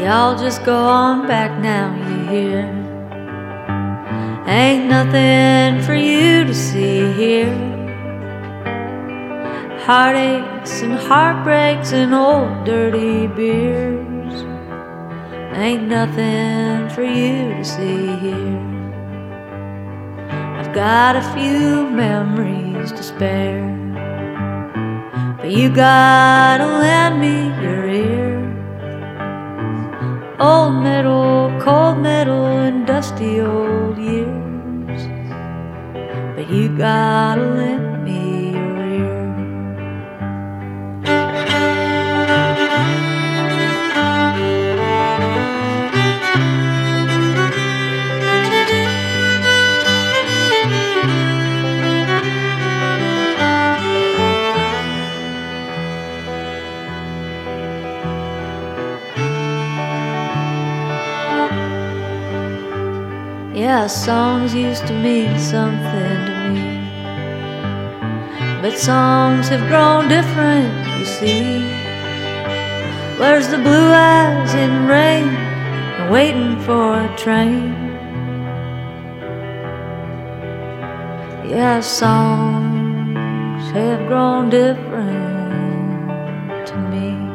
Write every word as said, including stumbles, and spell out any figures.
Y'all just go on back now, you hear? Ain't nothing for you to see here. Heartaches and heartbreaks and old dirty beers. Ain't nothing for you to see here. I've got a few memories to spare, but you gotta lend me your ear. Old metal, cold metal, and dusty old years, but you gotta lend me your ear. Yeah, songs used to mean something to me, but songs have grown different, you see. Where's the blue eyes in rain and waiting for a train? Yeah, songs have grown different to me.